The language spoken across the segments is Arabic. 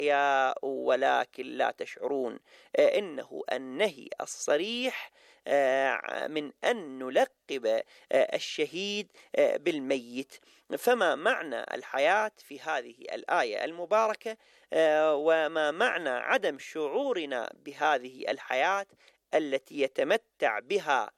أحياء ولكن لا تشعرون. إنه النهي الصريح من أن نلقب الشهيد بالميت. فما معنى الحياة في هذه الآية المباركة، وما معنى عدم شعورنا بهذه الحياة التي يتمتع بها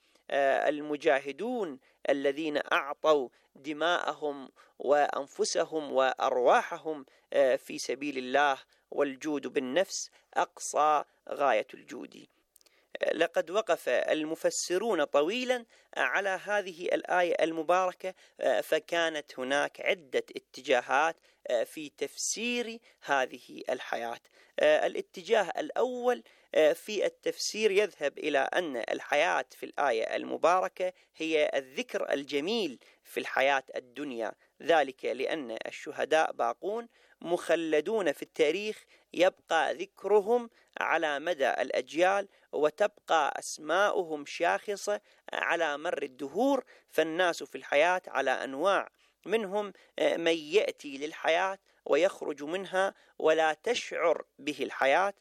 المجاهدون الذين أعطوا دماءهم وأنفسهم وأرواحهم في سبيل الله، والجود بالنفس أقصى غاية الجود. لقد وقف المفسرون طويلا على هذه الآية المباركة، فكانت هناك عدة اتجاهات في تفسير هذه الحياة. الاتجاه الأول في التفسير يذهب إلى أن الحياة في الآية المباركة هي الذكر الجميل في الحياة الدنيا، ذلك لأن الشهداء باقون مخلدون في التاريخ، يبقى ذكرهم على مدى الأجيال، وتبقى أسماؤهم شاخصة على مر الدهور. فالناس في الحياة على أنواع، منهم من يأتي للحياة ويخرج منها ولا تشعر به الحياة،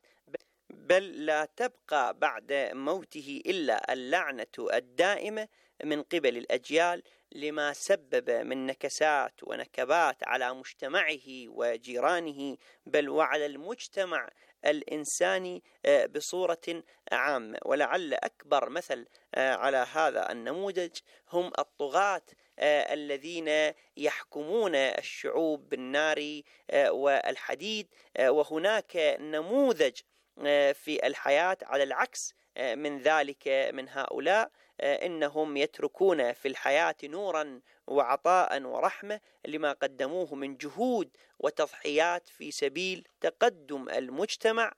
بل لا تبقى بعد موته إلا اللعنة الدائمة من قبل الأجيال لما سبب من نكسات ونكبات على مجتمعه وجيرانه، بل وعلى المجتمع الإنساني بصورة عامة. ولعل أكبر مثل على هذا النموذج هم الطغاة الذين يحكمون الشعوب بالنار والحديد. وهناك نموذج في الحياة على العكس من ذلك من هؤلاء، إنهم يتركون في الحياة نورا وعطاء ورحمة لما قدموه من جهود وتضحيات في سبيل تقدم المجتمع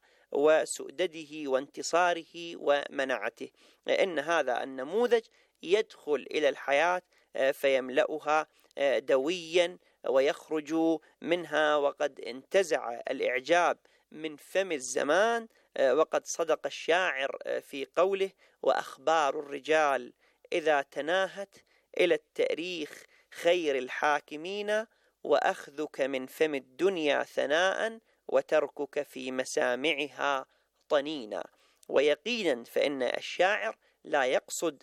وسؤدده وانتصاره ومنعته. إن هذا النموذج يدخل إلى الحياة فيملأها دويا ويخرج منها وقد انتزع الإعجاب من فم الزمان. وقد صدق الشاعر في قوله: وأخبار الرجال إذا تناهت إلى التأريخ خير الحاكمين، وأخذك من فم الدنيا ثناء وتركك في مسامعها طنينا. ويقينا فإن الشاعر لا يقصد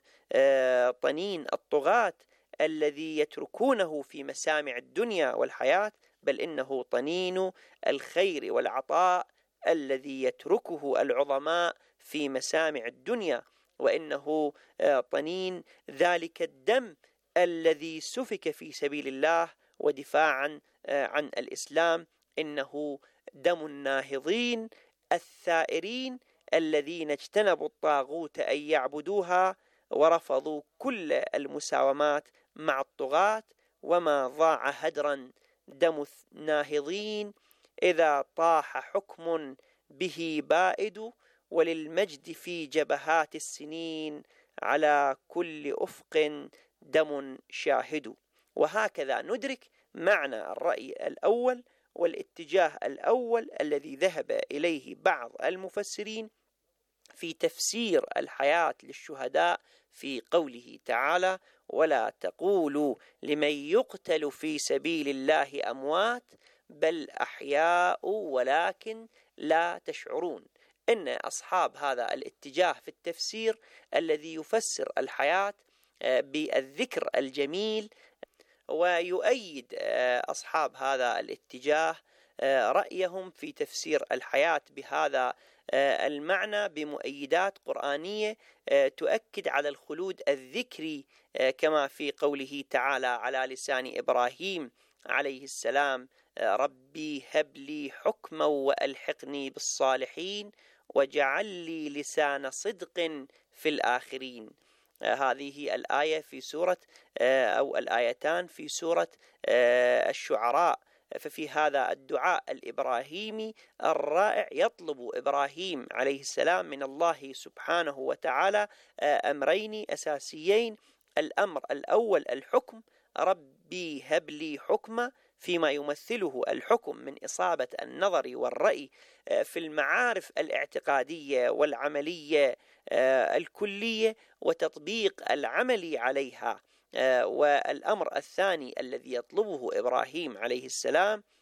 طنين الطغاة الذي يتركونه في مسامع الدنيا والحياة، بل إنه طنين الخير والعطاء الذي يتركه العظماء في مسامع الدنيا، وإنه طنين ذلك الدم الذي سفك في سبيل الله ودفاعا عن الإسلام. إنه دم الناهضين الثائرين الذين اجتنبوا الطاغوت أن يعبدوها ورفضوا كل المساومات مع الطغاة. وما ضاع هدرا دم الناهضين إذا طاح حكم به بائد، وللمجد في جبهات السنين على كل أفق دم شاهد. وهكذا ندرك معنى الرأي الأول والاتجاه الأول الذي ذهب إليه بعض المفسرين في تفسير الحياة للشهداء في قوله تعالى: ولا تقولوا لمن يقتل في سبيل الله أموات بل أحياء ولكن لا تشعرون. إن أصحاب هذا الاتجاه في التفسير الذي يفسر الحياة بالذكر الجميل، ويؤيد أصحاب هذا الاتجاه رأيهم في تفسير الحياة بهذا المعنى بمؤيدات قرآنية تؤكد على الخلود الذكري، كما في قوله تعالى على لسان إبراهيم عليه السلام: ربي هب لي حكما وألحقني بالصالحين واجعل لي لسان صدق في الآخرين. هذه الآية في سورة أو الآيتان في سورة الشعراء. ففي هذا الدعاء الإبراهيمي الرائع يطلب إبراهيم عليه السلام من الله سبحانه وتعالى أمرين أساسيين: الأمر الأول الحكم، ربي هب لي حكما، فيما يمثله الحكم من إصابة النظر والرأي في المعارف الاعتقادية والعملية الكلية وتطبيق العمل عليها. والأمر الثاني الذي يطلبه إبراهيم عليه السلام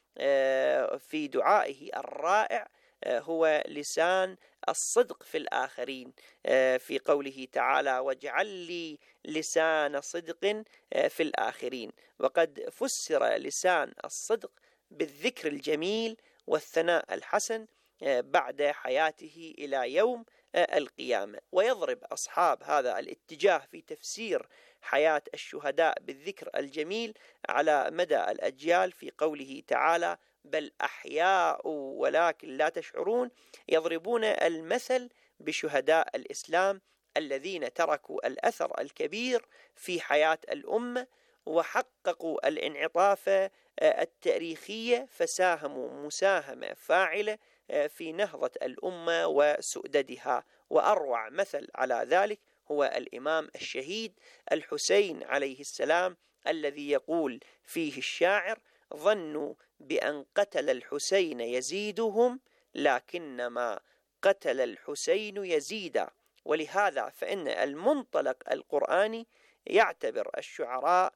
في دعائه الرائع هو لسان الصدق في الآخرين، في قوله تعالى: واجعل لي لسان صدق في الآخرين. وقد فسر لسان الصدق بالذكر الجميل والثناء الحسن بعد حياته إلى يوم القيامة. ويضرب أصحاب هذا الاتجاه في تفسير حياة الشهداء بالذكر الجميل على مدى الأجيال في قوله تعالى: بل أحياء ولكن لا تشعرون. يضربون المثل بشهداء الإسلام الذين تركوا الأثر الكبير في حياة الأمة وحققوا الانعطاف التاريخية، فساهموا مساهمة فاعلة في نهضة الأمة وسؤددها. وأروع مثل على ذلك هو الإمام الشهيد الحسين عليه السلام، الذي يقول فيه الشاعر: ظنوا بأن قتل الحسين يزيدهم لكنما قتل الحسين يزيدا. ولهذا فإن المنطلق القرآني يعتبر الشعراء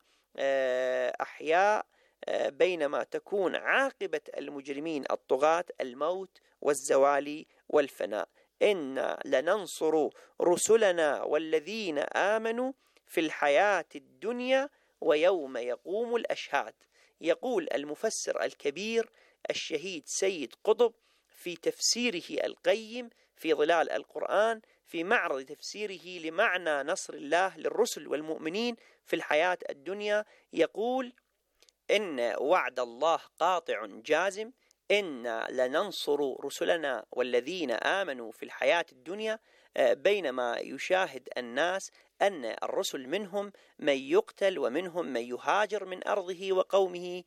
أحياء، بينما تكون عاقبة المجرمين الطغاة الموت والزوال والفناء. إنا لننصر رسلنا والذين آمنوا في الحياة الدنيا ويوم يقوم الأشهاد. يقول المفسر الكبير الشهيد سيد قطب في تفسيره القيم في ظلال القرآن في معرض تفسيره لمعنى نصر الله للرسل والمؤمنين في الحياة الدنيا، يقول: إن وعد الله قاطع جازم، إنا لننصر رسلنا والذين آمنوا في الحياة الدنيا، بينما يشاهد الناس أن الرسل منهم من يقتل ومنهم من يهاجر من أرضه وقومه،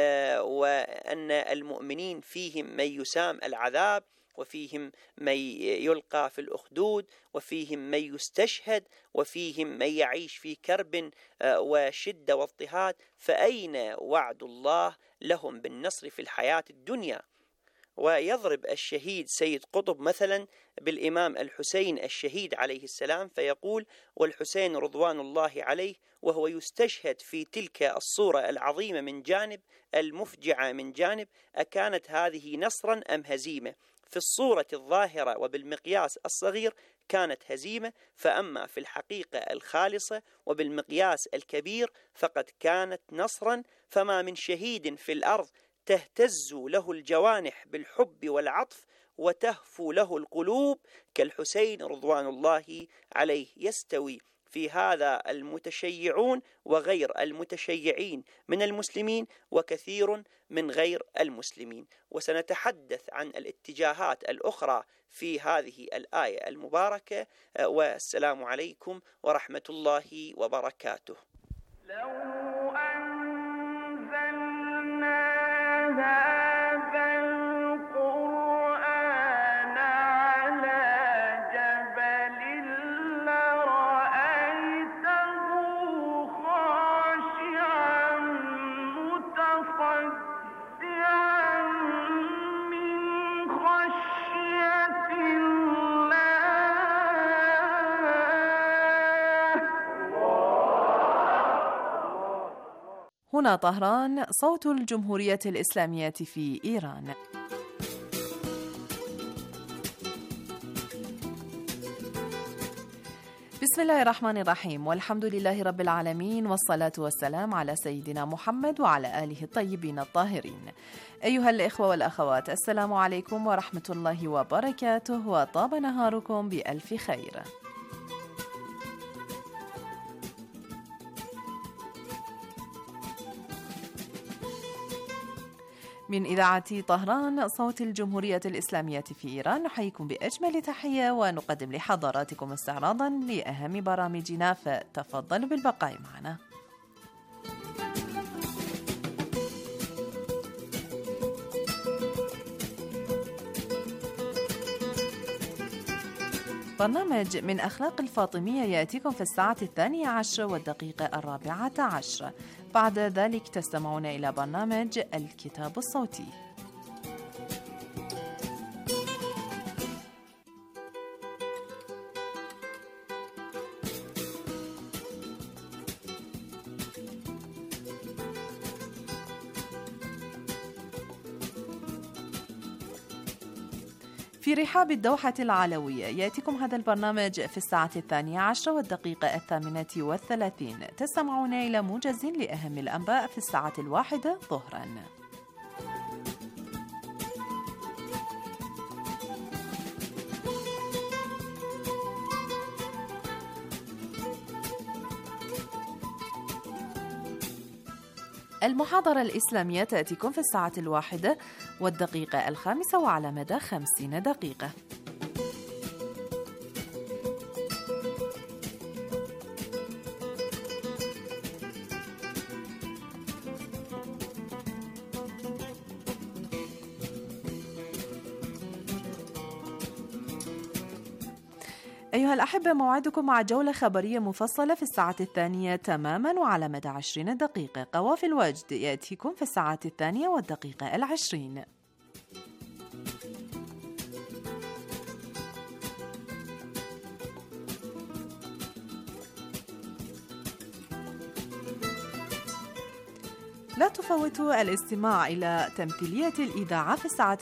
وأن المؤمنين فيهم من يسام العذاب وفيهم من يلقى في الأخدود وفيهم من يستشهد وفيهم من يعيش في كرب وشدة واضطهاد، فأين وعد الله لهم بالنصر في الحياة الدنيا؟ ويضرب الشهيد سيد قطب مثلا بالإمام الحسين الشهيد عليه السلام فيقول: والحسين رضوان الله عليه وهو يستشهد في تلك الصورة العظيمة من جانب، المفجعة من جانب، أكانت هذه نصرا أم هزيمة؟ في الصورة الظاهرة وبالمقياس الصغير كانت هزيمة، فأما في الحقيقة الخالصة وبالمقياس الكبير فقد كانت نصرا. فما من شهيد في الأرض تهتز له الجوانح بالحب والعطف وتهفو له القلوب كالحسين رضوان الله عليه. يستوي في هذا المتشيعون وغير المتشيعين من المسلمين وكثير من غير المسلمين. وسنتحدث عن الاتجاهات الأخرى في هذه الآية المباركة، والسلام عليكم ورحمة الله وبركاته. لو أنزلنا هذا القرآن على جبل لرأيته خاشعا متصدعا من خشية هنا طهران، صوت الجمهورية الإسلامية في إيران. بسم الله الرحمن الرحيم، والحمد لله رب العالمين، والصلاة والسلام على سيدنا محمد وعلى آله الطيبين الطاهرين. أيها الإخوة والأخوات، السلام عليكم ورحمة الله وبركاته، وطاب نهاركم بألف خير. من إذاعة طهران صوت الجمهورية الإسلامية في إيران، نحييكم بأجمل تحية ونقدم لحضراتكم استعراضا لأهم برامجنا، فتفضلوا بالبقاء معنا. برنامج من أخلاق الفاطمية يأتيكم في الساعة 12:04. بعد ذلك تستمعون إلى برنامج الكتاب الصوتي. في رحاب الدوحة العلوية يأتيكم هذا البرنامج في الساعة 12:38. تستمعون إلى موجز لأهم الأنباء في الساعة 1 ظهرا. المحاضرة الإسلامية تأتيكم في الساعة 1:05 وعلى مدى 50 دقيقة. أيها الأحبة، موعدكم مع جولة خبرية مفصلة في الساعة 2 تماما وعلى مدى 20 دقيقة. قوافل الوجد يأتيكم في الساعة 2:20. لا تفوتوا الاستماع إلى تمثيلية الإذاعة في الساعة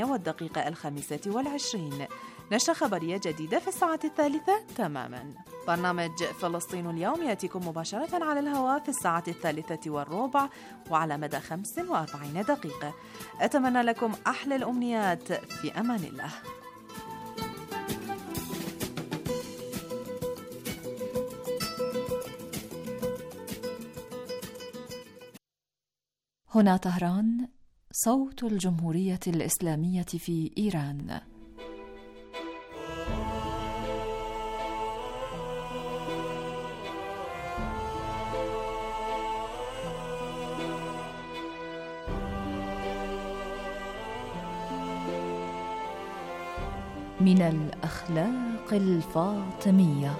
2:25. نشرة خبرية جديدة في الساعة 3 تماما. برنامج فلسطين اليوم يأتيكم مباشرة على الهواء في الساعة 3:15 وعلى مدى 45 دقيقة. أتمنى لكم أحلى الأمنيات، في أمان الله. هنا طهران، صوت الجمهورية الإسلامية في إيران. من الأخلاق الفاطمية.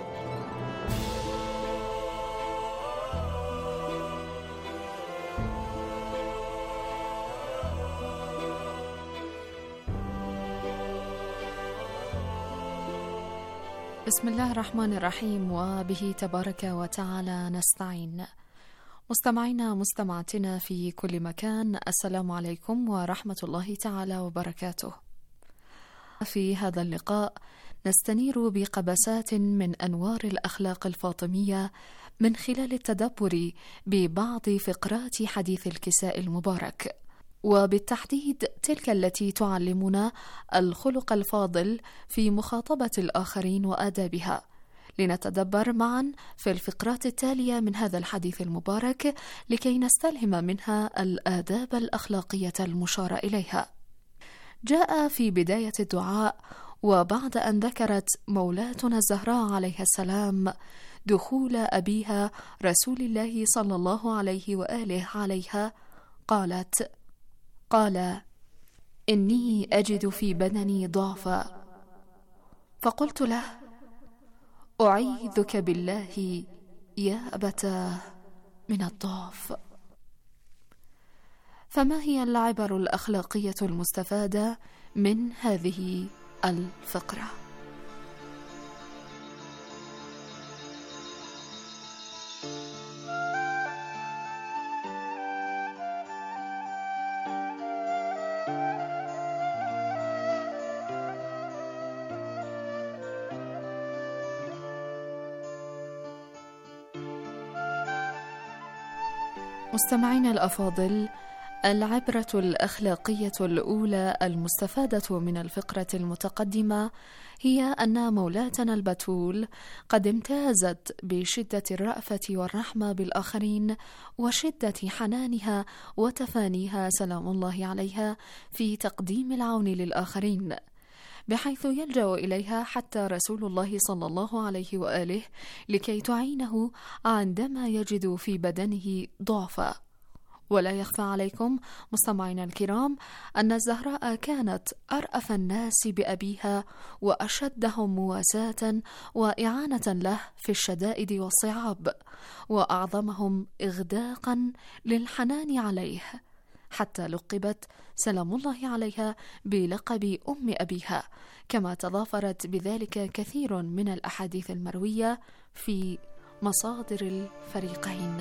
بسم الله الرحمن الرحيم، وبه تبارك وتعالى نستعين. مستمعينا مستمعاتنا في كل مكان، السلام عليكم ورحمة الله تعالى وبركاته. في هذا اللقاء نستنير بقبسات من أنوار الأخلاق الفاطمية من خلال التدبر ببعض فقرات حديث الكساء المبارك، وبالتحديد تلك التي تعلمنا الخلق الفاضل في مخاطبة الآخرين وآدابها. لنتدبر معا في الفقرات التالية من هذا الحديث المبارك لكي نستلهم منها الآداب الأخلاقية المشار إليها. جاء في بداية الدعاء وبعد أن ذكرت مولاتنا الزهراء عليها السلام دخول أبيها رسول الله صلى الله عليه وآله عليها، قال: إني أجد في بدني ضعفا. فقلت له: أعيذك بالله يا أبتاه من الضعف. فما هي العبر الأخلاقية المستفادة من هذه الفقرة؟ مستمعينا الأفاضل، العبرة الأخلاقية الأولى المستفادة من الفقرة المتقدمة هي أن مولاتنا البتول قد امتازت بشدة الرأفة والرحمة بالآخرين وشدة حنانها وتفانيها سلام الله عليها في تقديم العون للآخرين، بحيث يلجأ إليها حتى رسول الله صلى الله عليه وآله لكي تعينه عندما يجد في بدنه ضعفا. ولا يخفى عليكم مستمعينا الكرام أن الزهراء كانت أرأف الناس بأبيها وأشدهم مواساة وإعانة له في الشدائد والصعاب، وأعظمهم إغداقا للحنان عليه، حتى لقبت سلام الله عليها بلقب أم أبيها، كما تضافرت بذلك كثير من الأحاديث المروية في مصادر الفريقين.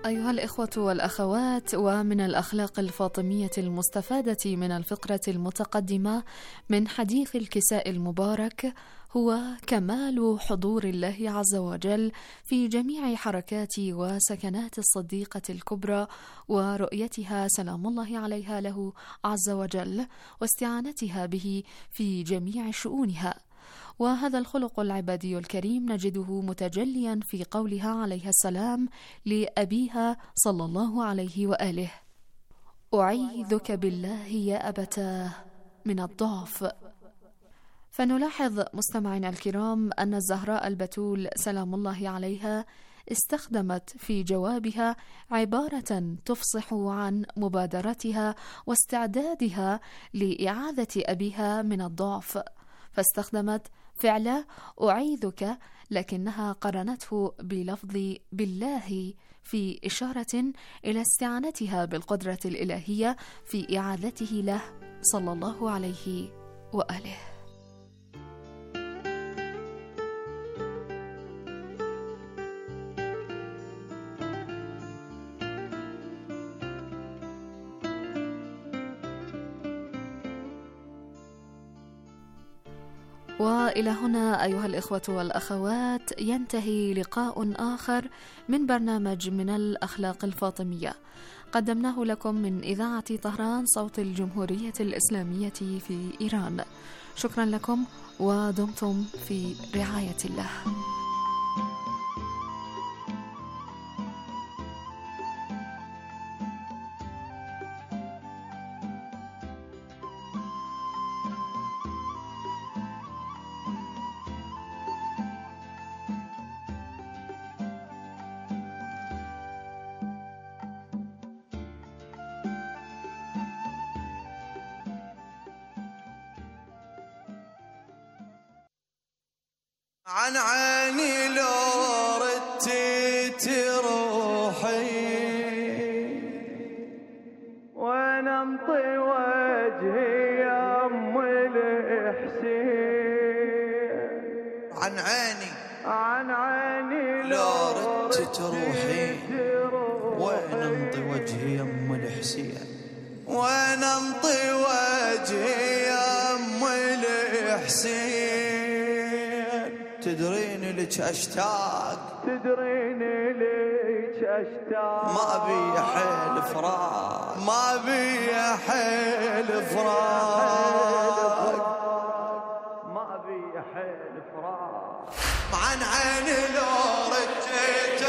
أيها الإخوة والأخوات، ومن الأخلاق الفاطمية المستفادة من الفقرة المتقدمة من حديث الكساء المبارك هو كمال حضور الله عز وجل في جميع حركات وسكنات الصديقة الكبرى، ورؤيتها سلام الله عليها له عز وجل، واستعانتها به في جميع شؤونها. وهذا الخلق العبادي الكريم نجده متجليا في قولها عليه السلام لأبيها صلى الله عليه وآله: أعيذك بالله يا أبتاه من الضعف. فنلاحظ مستمعينا الكرام أن الزهراء البتول سلام الله عليها استخدمت في جوابها عبارة تفصح عن مبادرتها واستعدادها لإعاذة أبيها من الضعف، فاستخدمت فعل أعيذك لكنها قرنته بلفظ بالله في إشارة إلى استعانتها بالقدرة الإلهية في إعاذته له صلى الله عليه وآله. وإلى هنا أيها الإخوة والأخوات ينتهي لقاء آخر من برنامج من الأخلاق الفاطمية، قدمناه لكم من إذاعة طهران صوت الجمهورية الإسلامية في إيران. شكرا لكم ودمتم في رعاية الله. عن عيني لو ردتي تروحي وانا امطي وجهي يا ام الحسين. عن عيني لو ردتي تروحي وانا امطي وجهي يا ام الحسين. وانا امطي وجهي يا ام الحسين. تدريني لك اشتاق ما بي حيل فراق عن عيني لو ردتي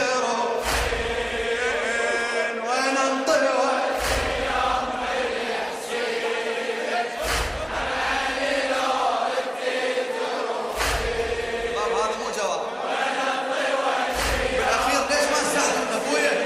تروحين وانا امطي وجهي يا ام الحسين. عن عيني لو ردتي تروحين. هذا مو جواب. وانا امطي وجهي بالاخير ليش ما سالت ابويا؟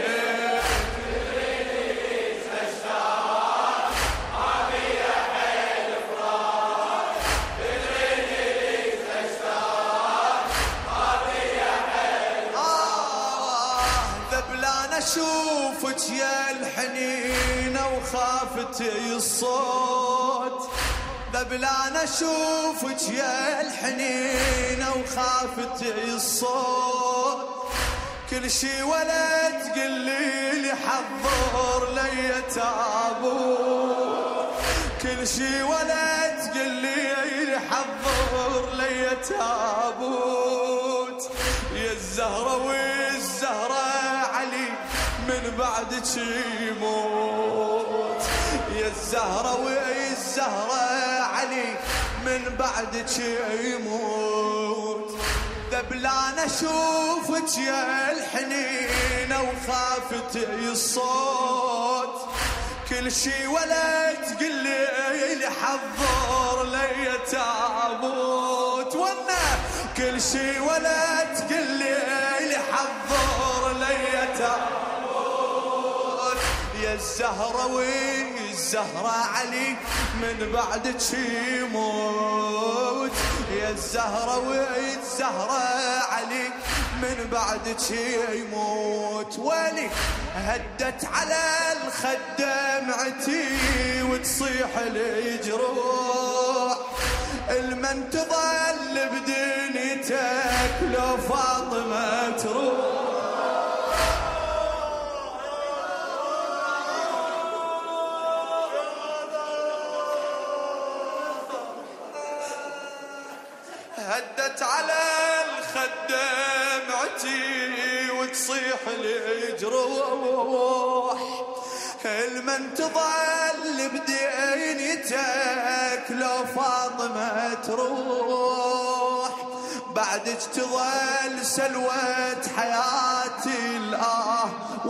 أشوفك يا الحنينة وخافتي الصوت. ذبلان أشوفك يا الحنينة وخافتي الصوت. كل شي ولا تقلي لي حضر لي تابوت. كل شي ولا تقلي لي حضر لي تابوت. يا الزهرة والزهرة علي من بعدك يموت. يا الزهرة والزهرة علي من بعدك يموت. ذبلان أشوفك يا الحنينة وخافتي الصوت. كل شي ولا تقلي لي حضر لي تابوت. وانا كل شي ولا تقلي لي حضر لي تابوت. يا الزهرة والزهرة علي من بعدك يموت. يا الزهرة والزهرة علي من بعدك يموت. ولي هدت على الخد دمعتي وتصيح لي جروح. المن تظل بدنيتك لو فاطمة تروح. مدت على الخدمعتي وتصيح الجروح المن تظل بدينيتك لو فاطمة تروح بعدك تظل سلوة حياتي الآه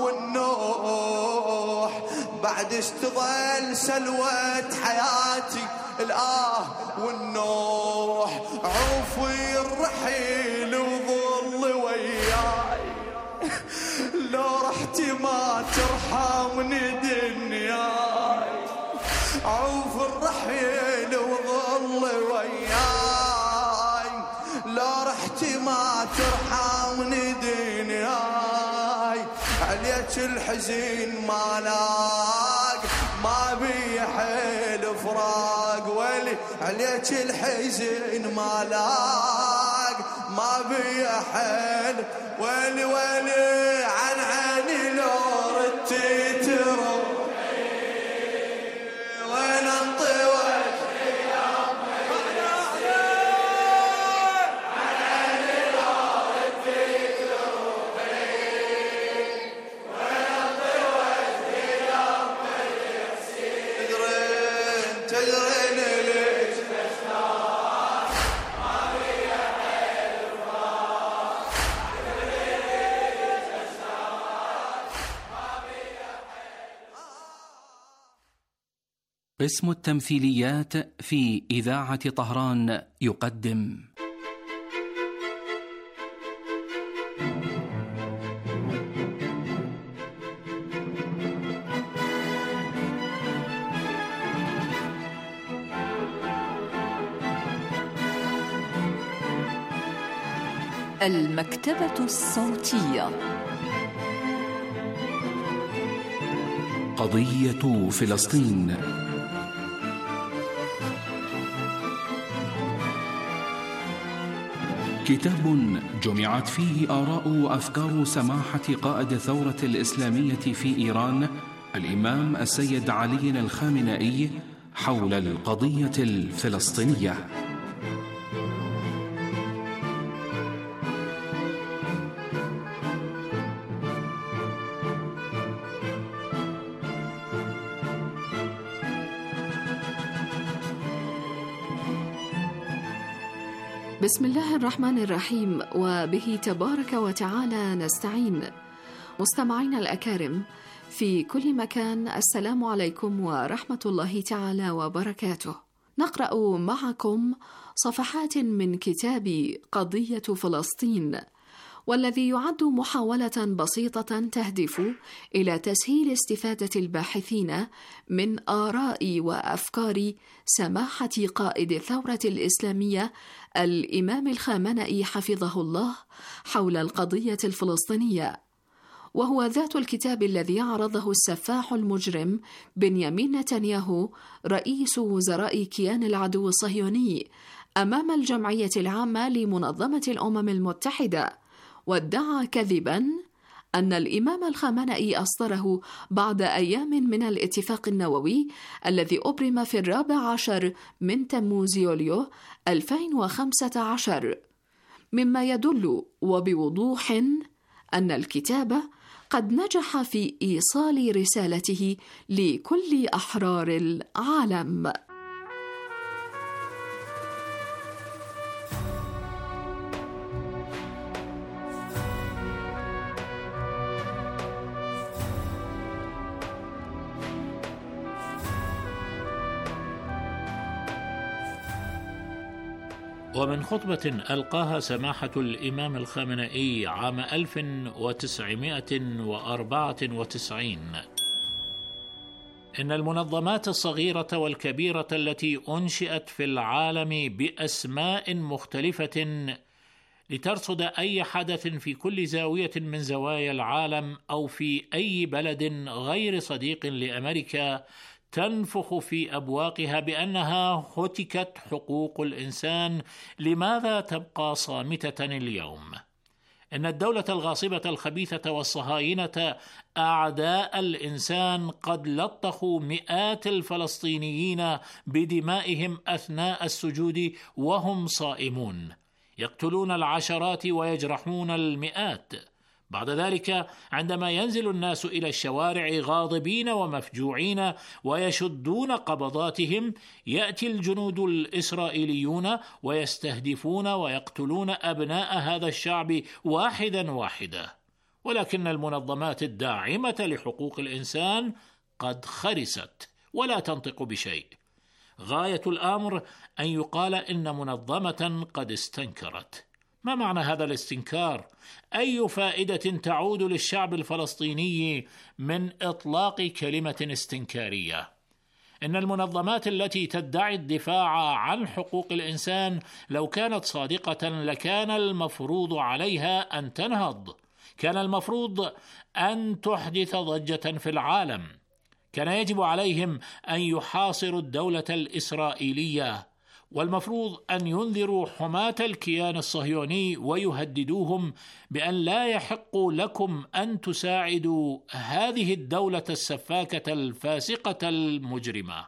والنوح بعدك تظل سلوة حياتي الآه والنوح عوفي الرحيل وظل وياي لو رحتي ما ترحمني دنياي عوف الرحيل وظل وياي لو رحتي ما ترحمني دنياي عليك الحزين ما لاق ما بي حيل فراق ولي عليك الحزين ما لاق ما بي حيل ولي ولي عن عيني لو ردتي تروحي وين انطي وجهي يا امي عن عيني لو ردتي تروحي وين انطي وجهي يا امي تدرين ليش مشتاق ما بي حيل فراق قسم التمثيليات في إذاعة طهران يقدم المكتبة الصوتية. قضية فلسطين. كتاب جمعت فيه آراء وأفكار سماحة قائد الثورة الإسلامية في إيران الإمام السيد علي الخامنئي حول القضية الفلسطينية. بسم الله الرحمن الرحيم، وبه تبارك وتعالى نستعين. مستمعين الأكارم في كل مكان، السلام عليكم ورحمة الله تعالى وبركاته. نقرأ معكم صفحات من كتاب قضية فلسطين، والذي يعد محاولة بسيطة تهدف إلى تسهيل استفادة الباحثين من آراء وأفكار سماحة قائد الثورة الإسلامية الإمام الخامنئي حفظه الله حول القضية الفلسطينية، وهو ذات الكتاب الذي عرضه السفاح المجرم بنيامين نتنياهو رئيس وزراء كيان العدو الصهيوني أمام الجمعية العامة لمنظمة الأمم المتحدة، وادعى كذباً أن الإمام الخامنئي أصدره بعد أيام من الاتفاق النووي الذي أبرم في 14 من تموز يوليو 2015، مما يدل وبوضوح أن الكتاب قد نجح في إيصال رسالته لكل أحرار العالم. ومن خطبة ألقاها سماحة الإمام الخامنئي عام 1994: إن المنظمات الصغيرة والكبيرة التي أنشئت في العالم بأسماء مختلفة لترصد أي حدث في كل زاوية من زوايا العالم أو في أي بلد غير صديق لأمريكا تنفخ في أبواقها بأنها هتكت حقوق الإنسان، لماذا تبقى صامتة اليوم؟ إن الدولة الغاصبة الخبيثة والصهاينة أعداء الإنسان قد لطخوا مئات الفلسطينيين بدمائهم أثناء السجود وهم صائمون. يقتلون العشرات ويجرحون المئات. بعد ذلك عندما ينزل الناس إلى الشوارع غاضبين ومفجوعين ويشدون قبضاتهم، يأتي الجنود الإسرائيليون ويستهدفون ويقتلون أبناء هذا الشعب واحدا واحدا. ولكن المنظمات الداعمة لحقوق الإنسان قد خرست ولا تنطق بشيء. غاية الأمر أن يقال إن منظمة قد استنكرت. ما معنى هذا الاستنكار؟ أي فائدة تعود للشعب الفلسطيني من إطلاق كلمة استنكارية؟ إن المنظمات التي تدعي الدفاع عن حقوق الإنسان لو كانت صادقة لكان المفروض عليها أن تنهض، كان المفروض أن تحدث ضجة في العالم، كان يجب عليهم أن يحاصروا الدولة الإسرائيلية، والمفروض أن ينذروا حماة الكيان الصهيوني ويهددوهم بأن لا يحق لكم أن تساعدوا هذه الدولة السفاكة الفاسقة المجرمة.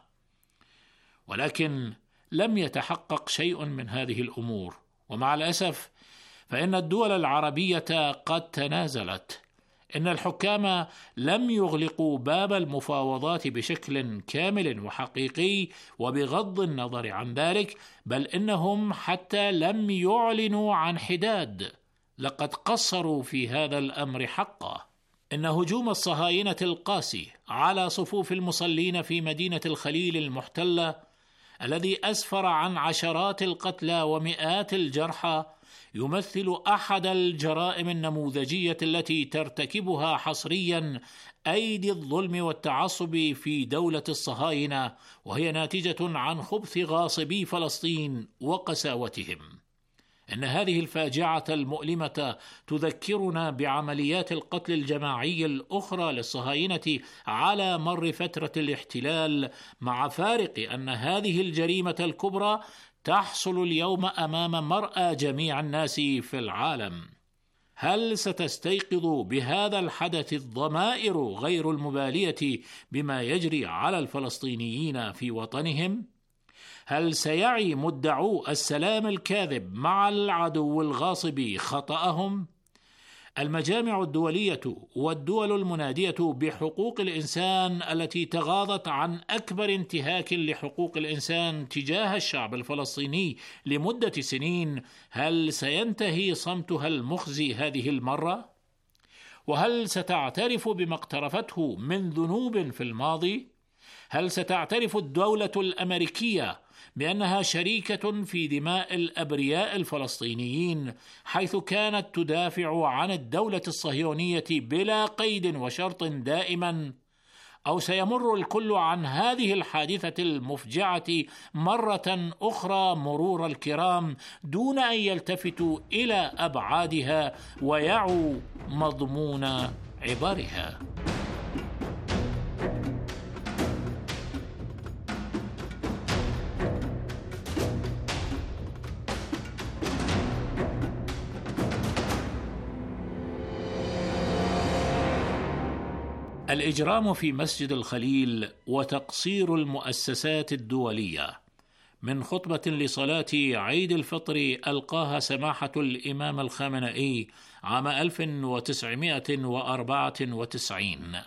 ولكن لم يتحقق شيء من هذه الأمور، ومع الأسف فإن الدول العربية قد تنازلت. إن الحكام لم يغلقوا باب المفاوضات بشكل كامل وحقيقي، وبغض النظر عن ذلك بل إنهم حتى لم يعلنوا عن حداد. لقد قصروا في هذا الأمر حقا. إن هجوم الصهاينة القاسي على صفوف المصلين في مدينة الخليل المحتلة، الذي أسفر عن عشرات القتلى ومئات الجرحى، يمثل أحد الجرائم النموذجية التي ترتكبها حصريا أيدي الظلم والتعصب في دولة الصهاينة، وهي ناتجة عن خبث غاصبي فلسطين وقساوتهم. إن هذه الفاجعة المؤلمة تذكرنا بعمليات القتل الجماعي الأخرى للصهاينة على مر فترة الاحتلال، مع فارق أن هذه الجريمة الكبرى تحصل اليوم أمام مرأى جميع الناس في العالم. هل ستستيقظ بهذا الحدث الضمائر غير المبالية بما يجري على الفلسطينيين في وطنهم؟ هل سيعي مدعو السلام الكاذب مع العدو الغاصب خطأهم؟ المجامع الدولية والدول المنادية بحقوق الإنسان التي تغاضت عن أكبر انتهاك لحقوق الإنسان تجاه الشعب الفلسطيني لمدة سنين، هل سينتهي صمتها المخزي هذه المرة؟ وهل ستعترف بما اقترفته من ذنوب في الماضي؟ هل ستعترف الدولة الأمريكية بأنها شريكة في دماء الأبرياء الفلسطينيين، حيث كانت تدافع عن الدولة الصهيونية بلا قيد وشرط دائما؟ أو سيمر الكل عن هذه الحادثة المفجعة مرة أخرى مرور الكرام دون أن يلتفتوا إلى أبعادها ويعوا مضمون عبارها؟ الإجرام في مسجد الخليل وتقصير المؤسسات الدولية. من خطبة لصلاة عيد الفطر ألقاها سماحة الإمام الخامنئي عام 1994.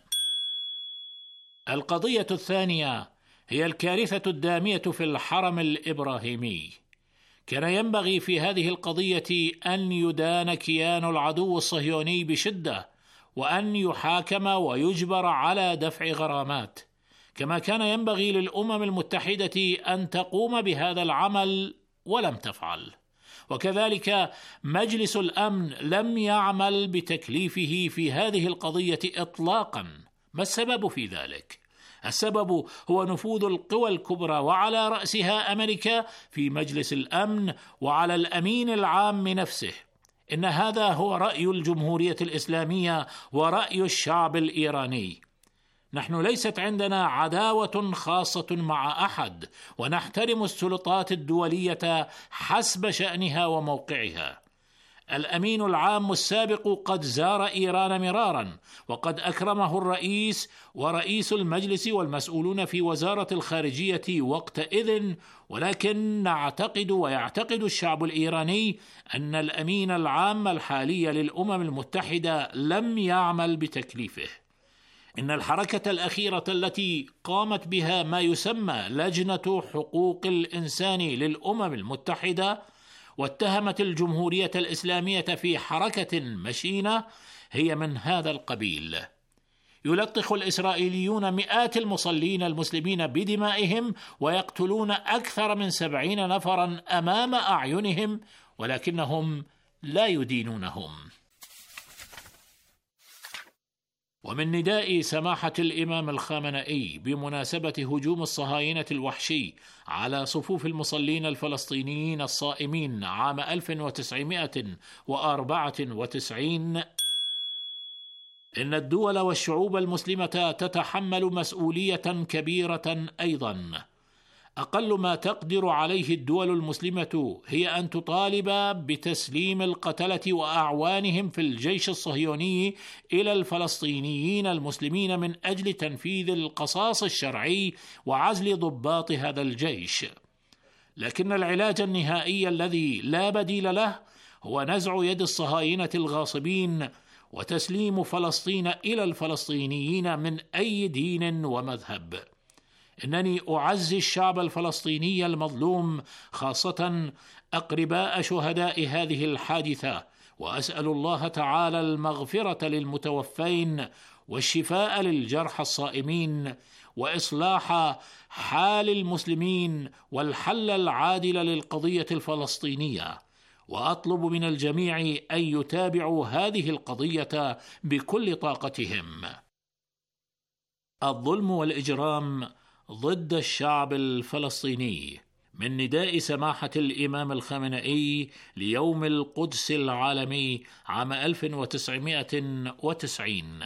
القضية الثانية هي الكارثة الدامية في الحرم الإبراهيمي. كان ينبغي في هذه القضية أن يدان كيان العدو الصهيوني بشدة، وأن يحاكم ويجبر على دفع غرامات، كما كان ينبغي للأمم المتحدة أن تقوم بهذا العمل ولم تفعل. وكذلك مجلس الأمن لم يعمل بتكليفه في هذه القضية إطلاقا. ما السبب في ذلك؟ السبب هو نفوذ القوى الكبرى وعلى رأسها أمريكا في مجلس الأمن وعلى الأمين العام نفسه. إن هذا هو رأي الجمهورية الإسلامية ورأي الشعب الإيراني. نحن ليست عندنا عداوة خاصة مع أحد، ونحترم السلطات الدولية حسب شأنها وموقعها. الأمين العام السابق قد زار إيران مرارا، وقد أكرمه الرئيس ورئيس المجلس والمسؤولون في وزارة الخارجية وقتئذ، ولكن نعتقد ويعتقد الشعب الإيراني أن الأمين العام الحالي للأمم المتحدة لم يعمل بتكليفه. إن الحركة الأخيرة التي قامت بها ما يسمى لجنة حقوق الإنسان للأمم المتحدة واتهمت الجمهورية الإسلامية في حركة مشينة هي من هذا القبيل. يلطخ الإسرائيليون مئات المصلين المسلمين بدمائهم ويقتلون أكثر من 70 نفرا أمام أعينهم، ولكنهم لا يدينونهم. ومن نداء سماحة الإمام الخامنئي بمناسبة هجوم الصهاينة الوحشي على صفوف المصلين الفلسطينيين الصائمين عام 1994، إن الدول والشعوب المسلمة تتحمل مسؤولية كبيرة أيضا. أقل ما تقدر عليه الدول المسلمة هي أن تطالب بتسليم القتلة وأعوانهم في الجيش الصهيوني إلى الفلسطينيين المسلمين من أجل تنفيذ القصاص الشرعي وعزل ضباط هذا الجيش. لكن العلاج النهائي الذي لا بديل له هو نزع يد الصهاينة الغاصبين وتسليم فلسطين إلى الفلسطينيين من أي دين ومذهب. إنني أعزي الشعب الفلسطيني المظلوم، خاصة أقرباء شهداء هذه الحادثة، وأسأل الله تعالى المغفرة للمتوفين والشفاء للجرحى الصائمين وإصلاح حال المسلمين والحل العادل للقضية الفلسطينية. وأطلب من الجميع أن يتابعوا هذه القضية بكل طاقتهم. الظلم والإجرام ضد الشعب الفلسطيني، من نداء سماحة الإمام الخامنئي ليوم القدس العالمي عام 1990.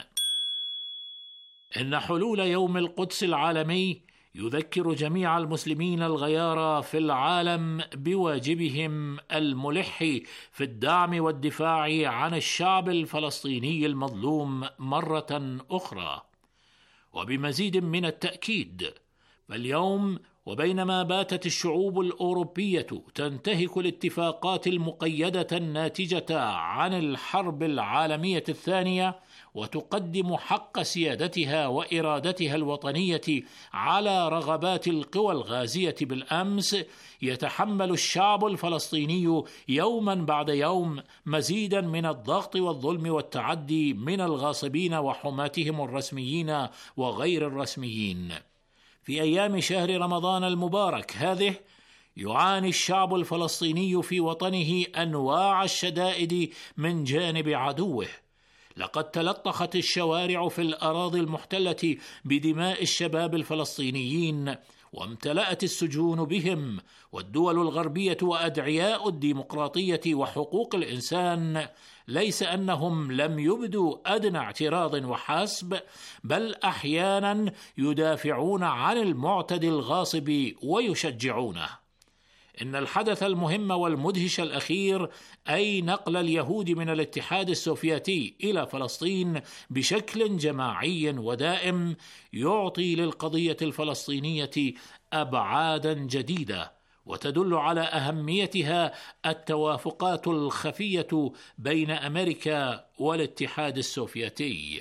إن حلول يوم القدس العالمي يذكر جميع المسلمين الغيار في العالم بواجبهم الملح في الدعم والدفاع عن الشعب الفلسطيني المظلوم مرة أخرى. وبمزيد من التأكيد، فاليوم وبينما باتت الشعوب الأوروبية تنتهك الاتفاقات المقيدة الناتجة عن الحرب العالمية الثانية وتقدم حق سيادتها وإرادتها الوطنية على رغبات القوى الغازية بالأمس، يتحمل الشعب الفلسطيني يوما بعد يوم مزيدا من الضغط والظلم والتعدي من الغاصبين وحماتهم الرسميين وغير الرسميين. في أيام شهر رمضان المبارك هذه يعاني الشعب الفلسطيني في وطنه أنواع الشدائد من جانب عدوه. لقد تلطخت الشوارع في الأراضي المحتلة بدماء الشباب الفلسطينيين، وامتلأت السجون بهم، والدول الغربية وأدعياء الديمقراطية وحقوق الإنسان ليس أنهم لم يبدوا أدنى اعتراض وحسب، بل أحيانا يدافعون عن المعتدي الغاصب ويشجعونه. إن الحدث المهم والمدهش الأخير، أي نقل اليهود من الاتحاد السوفيتي إلى فلسطين بشكل جماعي ودائم، يعطي للقضية الفلسطينية أبعادا جديدة، وتدل على أهميتها التوافقات الخفية بين أمريكا والاتحاد السوفيتي.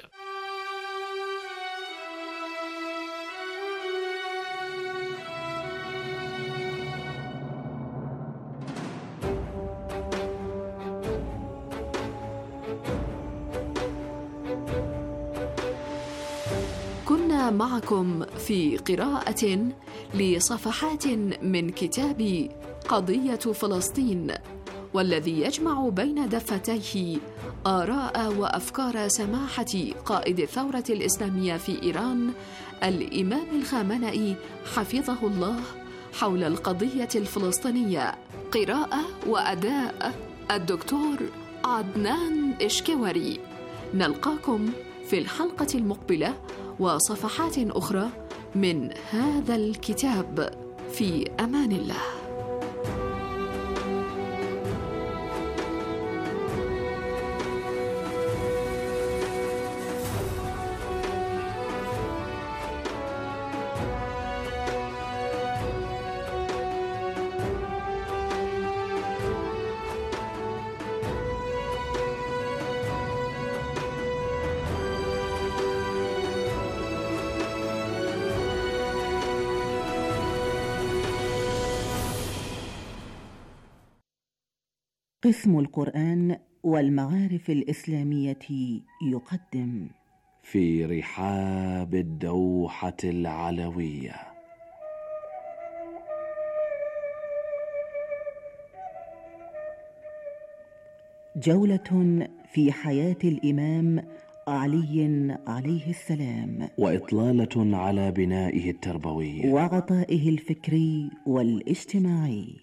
كنا معكم في قراءة لصفحات من كتاب قضية فلسطين، والذي يجمع بين دفتيه آراء وأفكار سماحة قائد الثورة الإسلامية في إيران الإمام الخامنئي حفظه الله حول القضية الفلسطينية. قراءة وأداء الدكتور عدنان إشكوري. نلقاكم في الحلقة المقبلة وصفحات أخرى من هذا الكتاب. في أمان الله. قسم القرآن والمعارف الإسلامية يقدم في رحاب الدوحة العلوية جولة في حياة الإمام علي عليه السلام، وإطلالة على بنائه التربوي وعطائه الفكري والاجتماعي.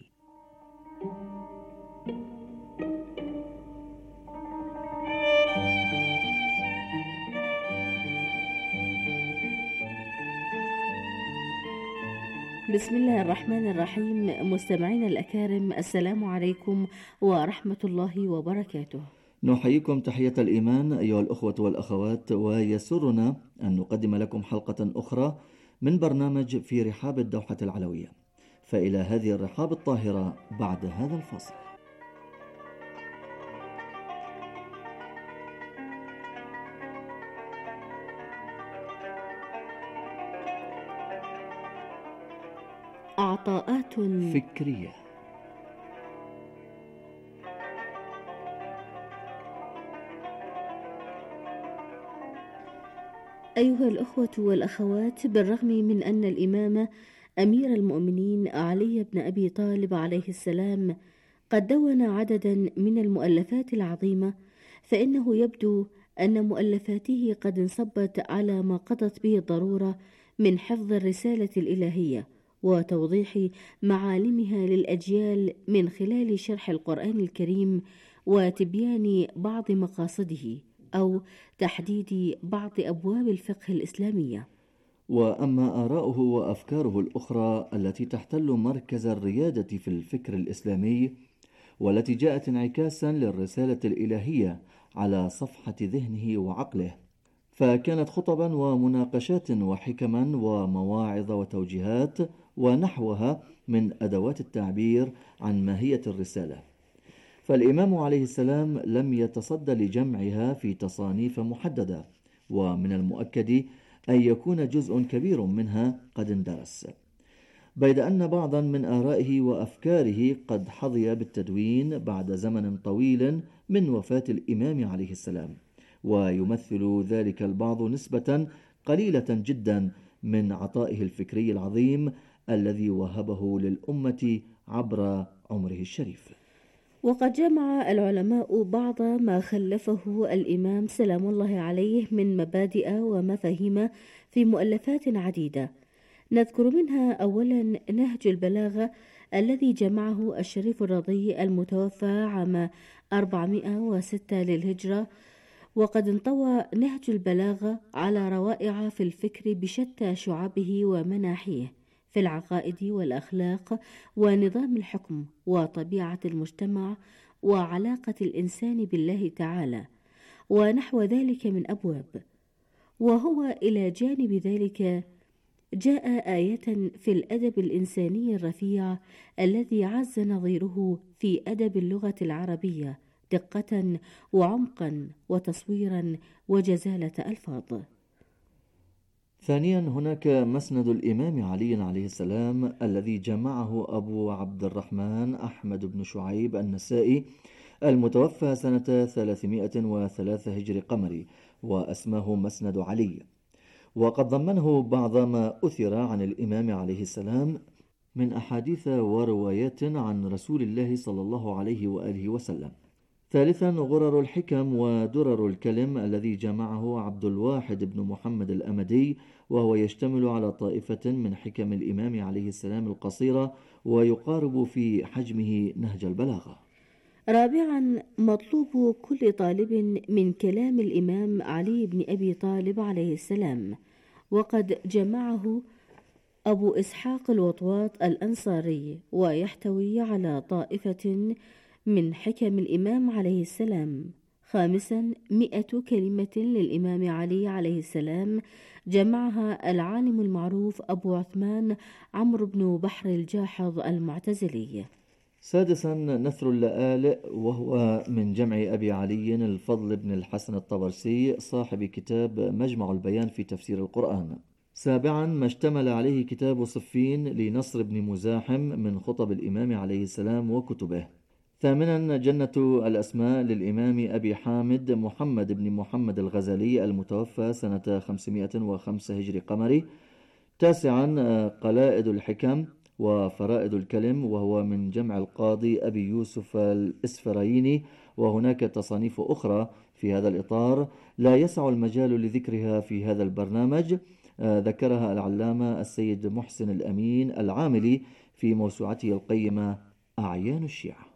بسم الله الرحمن الرحيم. مستمعينا الأكارم، السلام عليكم ورحمة الله وبركاته. نحييكم تحية الإيمان أيها الأخوة والأخوات، ويسرنا أن نقدم لكم حلقة أخرى من برنامج في رحاب الدوحة العلوية. فإلى هذه الرحاب الطاهرة بعد هذا الفصل. عطاءات فكرية. أيها الأخوة والأخوات، بالرغم من أن الإمام أمير المؤمنين علي بن أبي طالب عليه السلام قد دون عددا من المؤلفات العظيمة، فإنه يبدو أن مؤلفاته قد انصبت على ما قضت به الضرورة من حفظ الرسالة الإلهية وتوضيح معالمها للأجيال من خلال شرح القرآن الكريم وتبيان بعض مقاصده أو تحديد بعض أبواب الفقه الإسلامية. وأما آراؤه وأفكاره الأخرى التي تحتل مركز الريادة في الفكر الإسلامي، والتي جاءت انعكاسا للرسالة الإلهية على صفحة ذهنه وعقله، فكانت خطبا ومناقشات وحكما ومواعظ وتوجيهات ونحوها من أدوات التعبير عن ماهية الرسالة. فالإمام عليه السلام لم يتصد لجمعها في تصانيف محددة، ومن المؤكد أن يكون جزء كبير منها قد اندرس، بيد أن بعضا من آرائه وأفكاره قد حظي بالتدوين بعد زمن طويل من وفاة الإمام عليه السلام، ويمثل ذلك البعض نسبة قليلة جدا من عطائه الفكري العظيم الذي وهبه للأمة عبر عمره الشريف. وقد جمع العلماء بعض ما خلفه الإمام سلام الله عليه من مبادئ ومفاهيم في مؤلفات عديدة. نذكر منها أولا نهج البلاغة الذي جمعه الشريف الرضي المتوفى عام 406 للهجرة، وقد انطوى نهج البلاغة على روائع في الفكر بشتى شعبه ومناحيه، في العقائد والأخلاق ونظام الحكم وطبيعة المجتمع وعلاقة الإنسان بالله تعالى ونحو ذلك من أبواب. وهو إلى جانب ذلك جاء آية في الأدب الإنساني الرفيع الذي عز نظيره في أدب اللغة العربية دقة وعمقا وتصويرا وجزالة ألفاظ. ثانيا، هناك مسند الإمام علي عليه السلام الذي جمعه أبو عبد الرحمن أحمد بن شعيب النسائي المتوفى سنة 303 هجري قمري، وأسماه مسند علي. وقد ضمنه بعض ما أثر عن الإمام عليه السلام من أحاديث وروايات عن رسول الله صلى الله عليه وآله وسلم. ثالثا، غرر الحكم ودرر الكلم الذي جمعه عبد الواحد بن محمد الأمدي، وهو يشتمل على طائفة من حكم الإمام عليه السلام القصيرة، ويقارب في حجمه نهج البلاغة. رابعا، مطلوب كل طالب من كلام الإمام علي بن أبي طالب عليه السلام، وقد جمعه أبو إسحاق الوطواط الأنصاري، ويحتوي على طائفة من حكم الإمام عليه السلام. خامسا، 100 كلمة للإمام علي عليه السلام جمعها العالم المعروف أبو عثمان عمرو بن بحر الجاحظ المعتزلي. سادسا، نثر اللآلئ، وهو من جمع أبي علي الفضل بن الحسن الطبرسي صاحب كتاب مجمع البيان في تفسير القرآن. سابعا، ما اشتمل عليه كتاب صفين لنصر بن مزاحم من خطب الإمام عليه السلام وكتبه. ثامنا جنة الأسماء للإمام أبي حامد محمد بن محمد الغزالي المتوفى سنة 505 هجري قمري. تاسعا قلائد الحكم وفرائد الكلم، وهو من جمع القاضي أبي يوسف الإسفرايني، وهناك تصانيف أخرى في هذا الإطار لا يسع المجال لذكرها في هذا البرنامج، ذكرها العلامة السيد محسن الأمين العاملي في موسوعته القيمة أعيان الشيعة.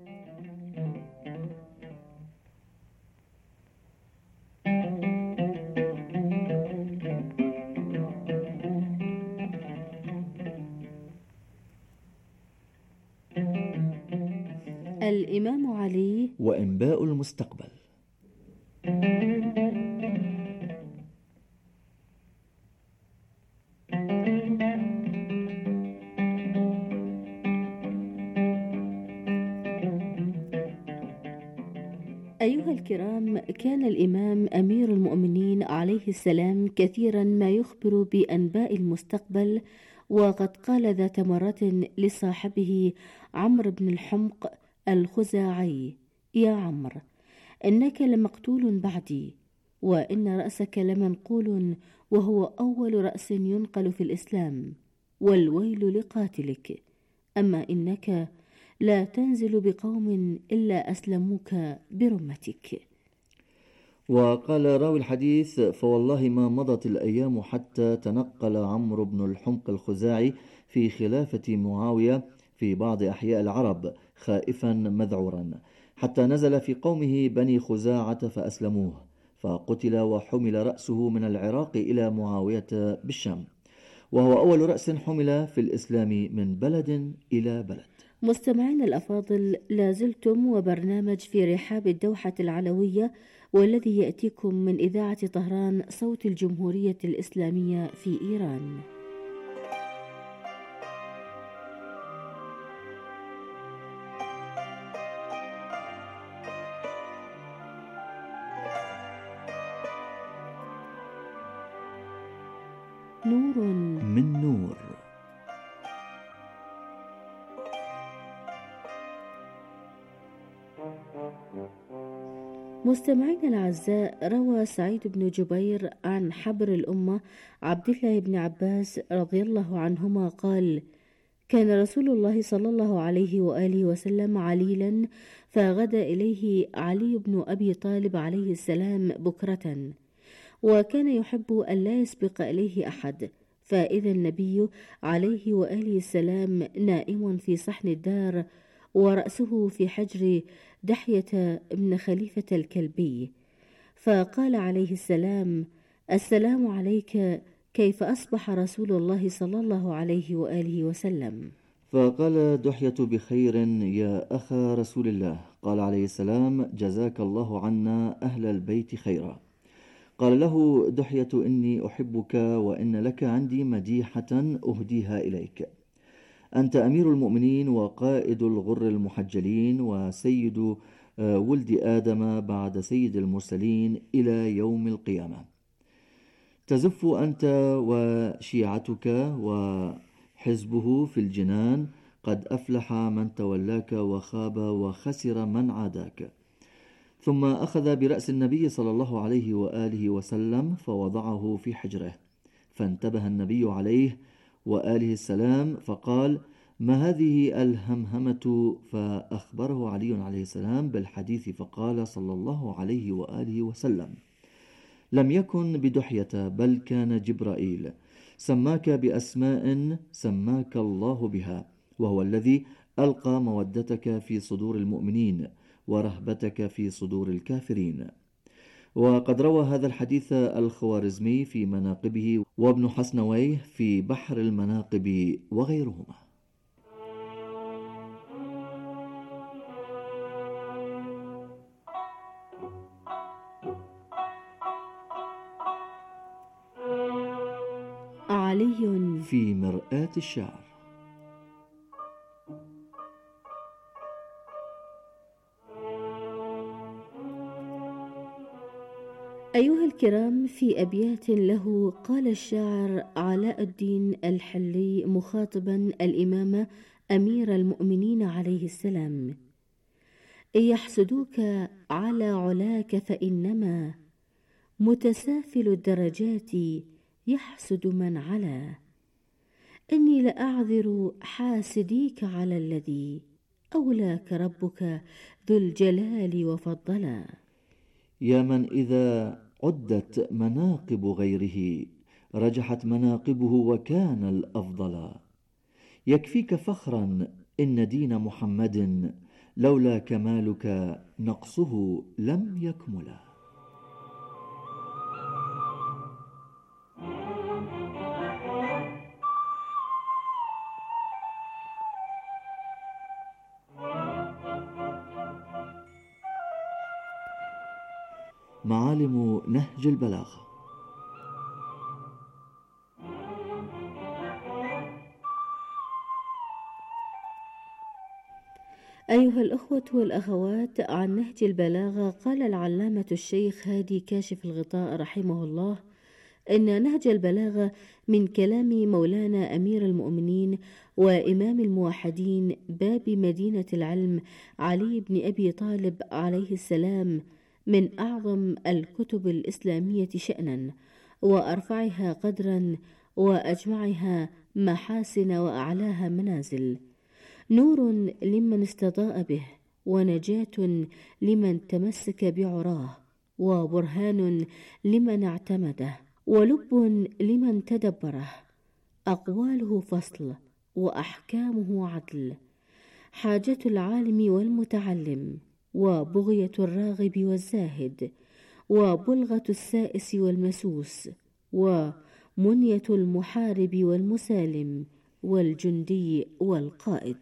الإمام علي وإنباء المستقبل. أيها الكرام، كان الإمام أمير المؤمنين عليه السلام كثيرا ما يخبر بأنباء المستقبل، وقد قال ذات مرة لصاحبه عمرو بن الحمق الخزاعي: يا عمرو، إنك لمقتول بعدي، وإن رأسك لمنقول، وهو أول رأس ينقل في الإسلام، والويل لقاتلك. أما إنك لا تنزل بقوم إلا أسلموك برمتك. وقال راوي الحديث: فوالله ما مضت الأيام حتى تنقل عمرو بن الحمق الخزاعي في خلافة معاوية في بعض أحياء العرب خائفا مذعورا، حتى نزل في قومه بني خزاعة فأسلموه، فقتل وحمل رأسه من العراق إلى معاوية بالشام، وهو أول رأس حمل في الإسلام من بلد إلى بلد. مستمعين الأفاضل، لازلتم وبرنامج في رحاب الدوحة العلوية، والذي يأتيكم من إذاعة طهران صوت الجمهورية الإسلامية في إيران. نور من نور. مستمعينا الأعزاء، روى سعيد بن جبير عن حبر الأمة عبد الله بن عباس رضي الله عنهما قال: كان رسول الله صلى الله عليه وآله وسلم عليلا، فغدا إليه علي بن أبي طالب عليه السلام بكرة، وكان يحب أن لا يسبق إليه أحد، فإذا النبي عليه وآله السلام نائم في صحن الدار، ورأسه في حجر دحية بن خليفة الكلبي، فقال عليه السلام: السلام عليك، كيف أصبح رسول الله صلى الله عليه وآله وسلم؟ فقال دحية: بخير يا أخا رسول الله. قال عليه السلام: جزاك الله عنا أهل البيت خيرا. قال له دحية: إني أحبك، وإن لك عندي مديحة أهديها إليك. أنت أمير المؤمنين وقائد الغر المحجلين وسيد ولد آدم بعد سيد المرسلين إلى يوم القيامة. تزف أنت وشيعتك وحزبه في الجنان، قد أفلح من تولاك وخاب وخسر من عاداك. ثم أخذ برأس النبي صلى الله عليه وآله وسلم فوضعه في حجره، فانتبه النبي عليه وآله السلام فقال: ما هذه الهمهمة؟ فأخبره علي عليه السلام بالحديث، فقال صلى الله عليه وآله وسلم: لم يكن بدحية، بل كان جبرائيل، سماك بأسماء سماك الله بها، وهو الذي ألقى مودتك في صدور المؤمنين ورهبتك في صدور الكافرين. وقد روى هذا الحديث الخوارزمي في مناقبه، وابن حسنويه في بحر المناقب، وغيرهما. علي في مرآة الشعر. أيها الكرام، في أبيات له قال الشاعر علاء الدين الحلي مخاطبا الإمام أمير المؤمنين عليه السلام: إن يحسدوك على علاك فإنما متسافل الدرجات يحسد من علا. إني لأعذر حاسديك على الذي أولاك ربك ذو الجلال وفضلا. يا من إذا عدت مناقب غيره رجحت مناقبه وكان الأفضل. يكفيك فخرا إن دين محمد لولا كمالك نقصه لم يكمل. معالم نهج البلاغة. أيها الأخوة والأخوات، عن نهج البلاغة قال العلامة الشيخ هادي كاشف الغطاء رحمه الله: إن نهج البلاغة من كلام مولانا أمير المؤمنين وإمام الموحدين باب مدينة العلم علي بن أبي طالب عليه السلام من أعظم الكتب الإسلامية شأنا وأرفعها قدرا وأجمعها محاسن وأعلاها منازل. نور لمن استضاء به، ونجاة لمن تمسك بعراه، وبرهان لمن اعتمده، ولب لمن تدبره. أقواله فصل، وأحكامه عدل. حاجة العالم والمتعلم، وبغية الراغب والزاهد، وبلغة السائس والمسوس، ومنية المحارب والمسالم، والجندي والقائد.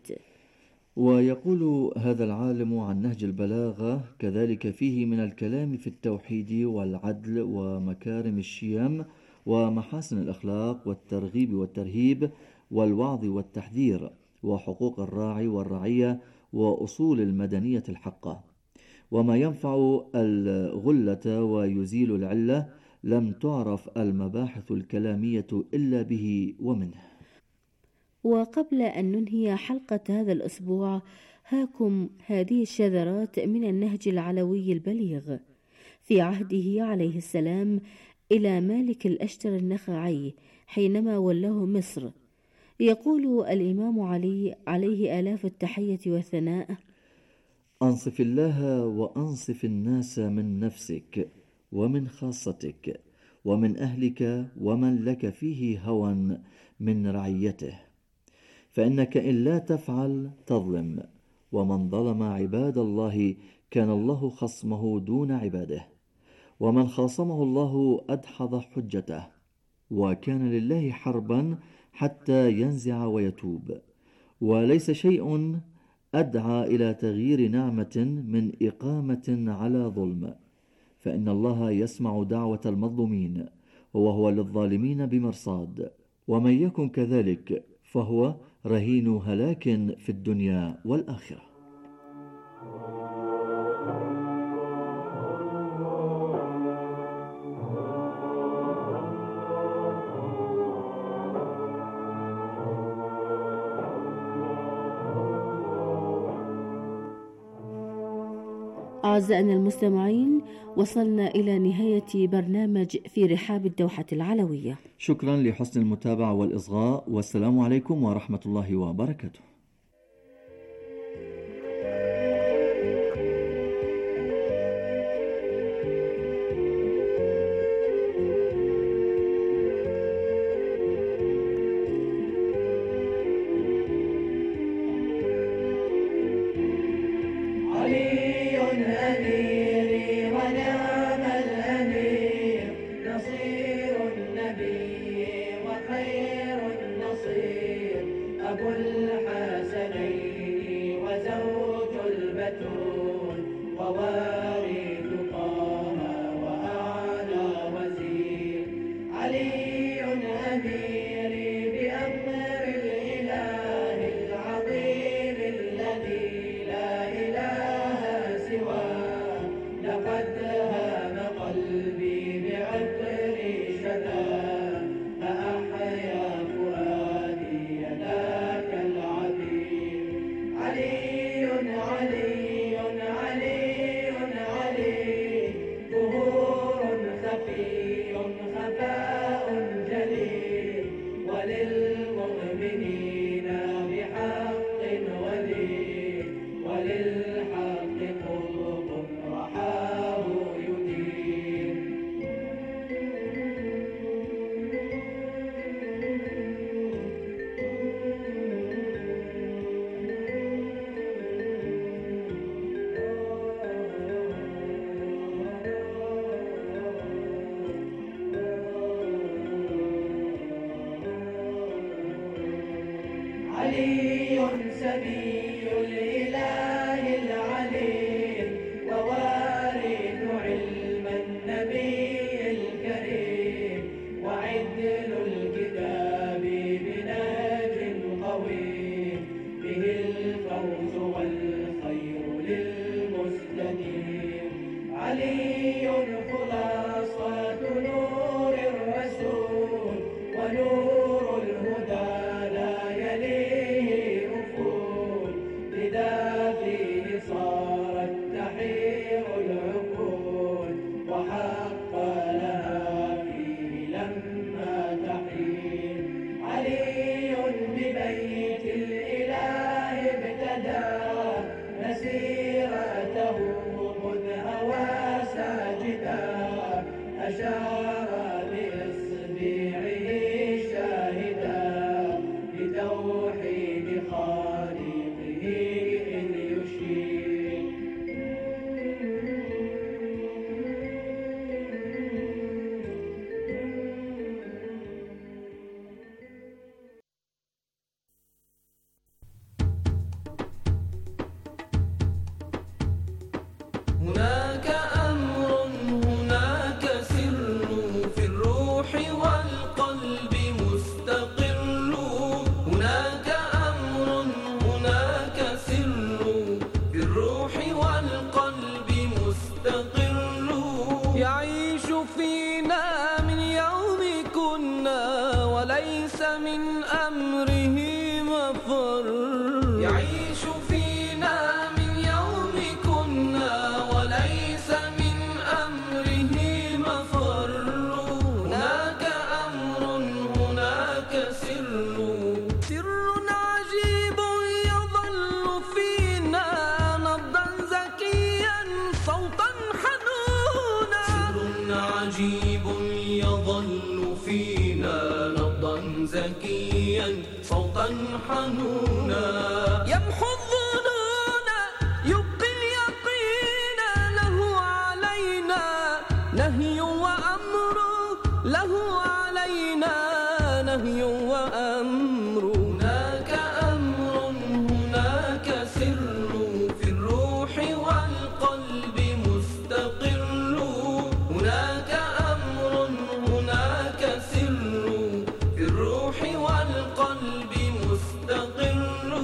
ويقول هذا العالم عن نهج البلاغة: كذلك فيه من الكلام في التوحيد والعدل ومكارم الشيم ومحاسن الأخلاق والترغيب والترهيب والوعظ والتحذير وحقوق الراعي والرعية وأصول المدنية الحقة، وما ينفع الغلة ويزيل العلة. لم تعرف المباحث الكلامية إلا به ومنه. وقبل أن ننهي حلقة هذا الأسبوع، هاكم هذه الشذرات من النهج العلوي البليغ في عهده عليه السلام إلى مالك الأشتر النخعي حينما ولاه مصر. يقول الإمام علي عليه آلاف التحية والثناء: أنصف الله وأنصف الناس من نفسك ومن خاصتك ومن أهلك ومن لك فيه هوى من رعيته، فإنك إن لا تفعل تظلم، ومن ظلم عباد الله كان الله خصمه دون عباده، ومن خاصمه الله أدحض حجته، وكان لله حربا حتى ينزع ويتوب. وليس شيء أدعى إلى تغيير نعمة من إقامة على ظلم، فإن الله يسمع دعوة المظلومين وهو للظالمين بمرصاد، ومن يكن كذلك فهو رهين هلاك في الدنيا والآخرة. أعزائنا المستمعين، وصلنا إلى نهاية برنامج في رحاب الدوحة العلوية. شكرا لحسن المتابعة والإصغاء، والسلام عليكم ورحمة الله وبركاته. علي سبي الإله العليم ووارث علم النبي الكريم وعدل الكتاب بنهج قويم به الفوز والخير للمستديم علي خلاصة نور الرسول ونور الهدى لا يليه أفول لذا فيه صارت تحير العقول وحق لها فيه لما تحير علي ببيت الإله ابتدى مسيرته مذ هوى ساجدا أشار بإصبعه شاهدا بتوحيد خالقه إذ يشير هناك أمر هناك سر في الروح والقلب مستقر هناك أمر هناك سر في الروح والقلب مستقر يعيش فينا من يوم كنا وليس من أمره مفر يعيش فينا من يوم كنا وليس من أمره مفر هناك أمر هناك سر عجيب يظل فينا نبضا زكيا صوتا حنونا سر عجيب يظل فينا نبضا زكيا صوتا حنونا يمحو الظنون يبقي اليقين له علينا نهي وأمر له علينا نهي وأمر هناك أمر هناك سر في الروح والقلب مستقر هناك أمر هناك سر في الروح والقلب مستقر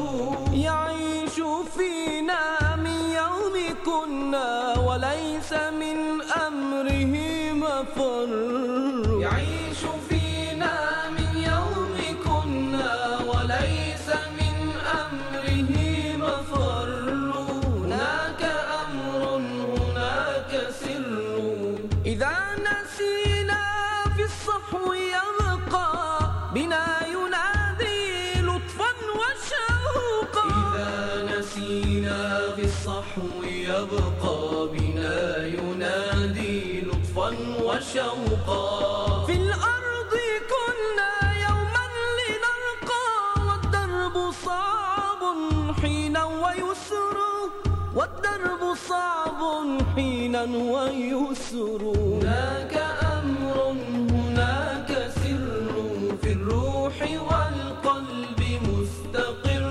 يعيش فينا من يوم كنا وليس من أمره مفر يعيش فينا من يوم كنا وليس من أمره مفر هناك أمر هناك سر إذا نسينا في الصحو يبقى بنا ينادي لطفا وشوقا إذا نسينا في الصحو يبقى بنا ينادي لطفا وشوقا في الأرض كنا يوما لنلقى والدرب صعب حينا ويسر والدرب صعب حينا ويسر هناك أمر هناك سر في الروح والقلب مستقر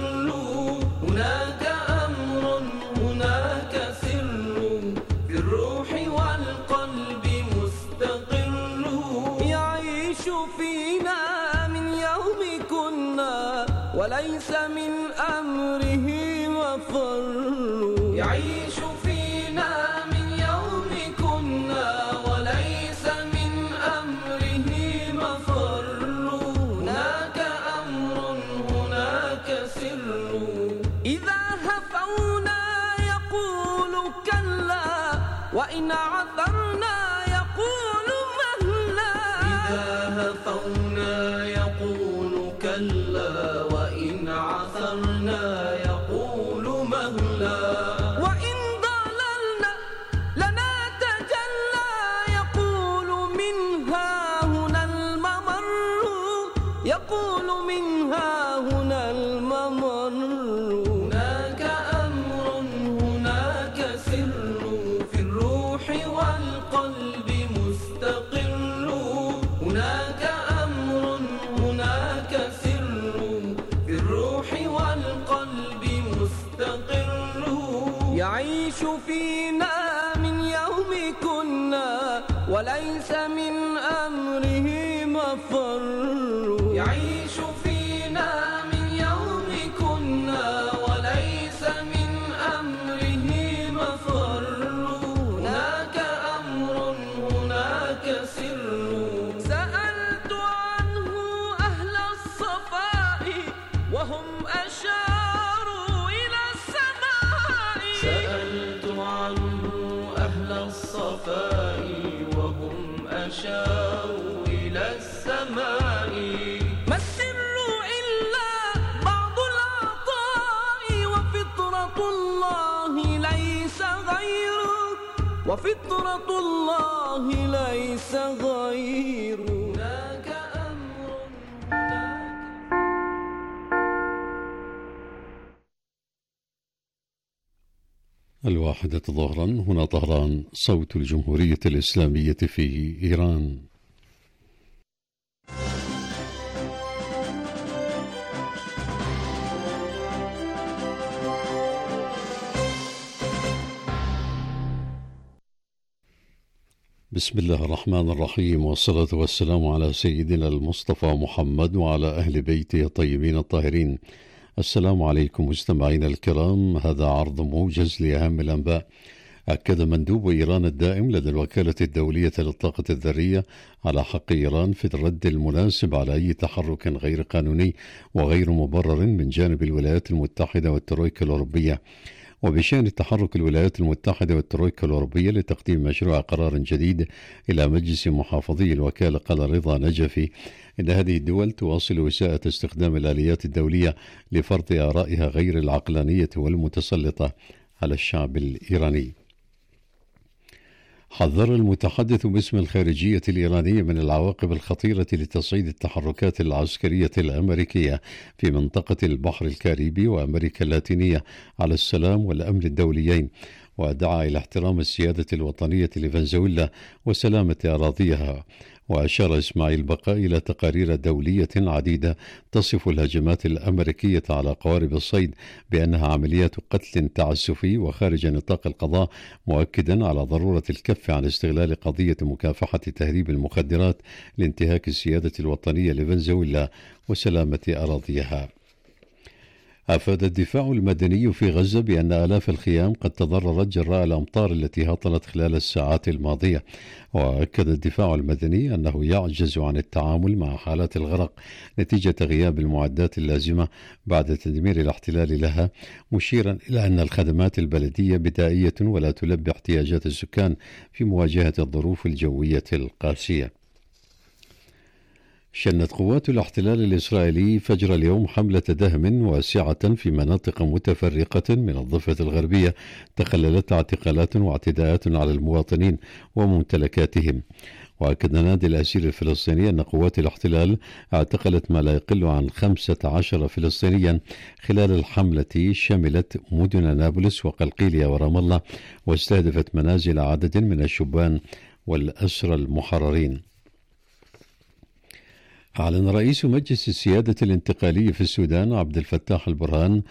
هناك أمر هناك سر في الروح والقلب مستقر يعيش فينا من يوم كنا وليس من أمره مفر يعيش فينا من يوم كنا وليس من أمره مفر هناك أمر هناك سر إذا هفونا يقول كلا وإن عثرنا يقول مهلا إذا هفونا يقول كلا وإن عثرنا يقول مهلا وإن ضللنا لنا تجلى يقول منها هنا الممر يقول منها هنا الممر هناك أمر هناك سر في الروح والقلب يعيش فينا من يوم كنا وليس من أمره مفر. يعيش فينا من يوم كنا وليس من أمره مفر. هناك أمر هناك سر سألت عنه أهل الصفاء وهم أشاروا إلى السماء. سألت عنه أهل الصفاء وهم أشاروا إلى السماء. ما السر إلا بعض العطاء وفطرة الله ليس غيره. وفطرة الله ليس غيره. هناك أمر الواحدة ظهرا. هنا طهران، صوت الجمهورية الإسلامية في إيران. بسم الله الرحمن الرحيم، والصلاة والسلام على سيدنا المصطفى محمد وعلى أهل بيته الطيبين الطاهرين. السلام عليكم مستمعينا الكرام، هذا عرض موجز لأهم الأنباء. أكد مندوب إيران الدائم لدى الوكالة الدولية للطاقة الذرية على حق إيران في الرد المناسب على أي تحرك غير قانوني وغير مبرر من جانب الولايات المتحدة والترويكا الأوروبية. وبشأن تحرك الولايات المتحدة والترويكا الأوروبية لتقديم مشروع قرار جديد إلى مجلس محافظي الوكالة، قال رضا نجفي إن هذه الدول تواصل إساءة استخدام الآليات الدولية لفرض آرائها غير العقلانية والمتسلطة على الشعب الإيراني. حذر المتحدث باسم الخارجية الإيرانية من العواقب الخطيرة لتصعيد التحركات العسكرية الأمريكية في منطقة البحر الكاريبي وأمريكا اللاتينية على السلام والأمن الدوليين، ودعا إلى احترام السيادة الوطنية لفنزويلا وسلامة أراضيها. وأشار إسماعيل بقاء إلى تقارير دولية عديدة تصف الهجمات الأمريكية على قوارب الصيد بأنها عمليات قتل تعسفي وخارج نطاق القضاء، مؤكدا على ضرورة الكف عن استغلال قضية مكافحة تهريب المخدرات لانتهاك السيادة الوطنية لفنزويلا وسلامة أراضيها. أفاد الدفاع المدني في غزة بأن آلاف الخيام قد تضررت جراء الأمطار التي هطلت خلال الساعات الماضية. وأكد الدفاع المدني أنه يعجز عن التعامل مع حالات الغرق نتيجة غياب المعدات اللازمة بعد تدمير الاحتلال لها، مشيرا إلى أن الخدمات البلدية بدائية ولا تلبي احتياجات السكان في مواجهة الظروف الجوية القاسية. شنت قوات الاحتلال الإسرائيلي فجر اليوم حملة دهم واسعة في مناطق متفرقة من الضفة الغربية تخللت اعتقالات واعتداءات على المواطنين وممتلكاتهم. وأكد نادي الأسير الفلسطيني أن قوات الاحتلال اعتقلت ما لا يقل عن 15 فلسطينيا خلال الحملة، شملت مدن نابلس وقلقيلية ورام الله، واستهدفت منازل عدد من الشبان والأسرى المحررين. أعلن رئيس مجلس السيادة الانتقالي في السودان عبد الفتاح البرهان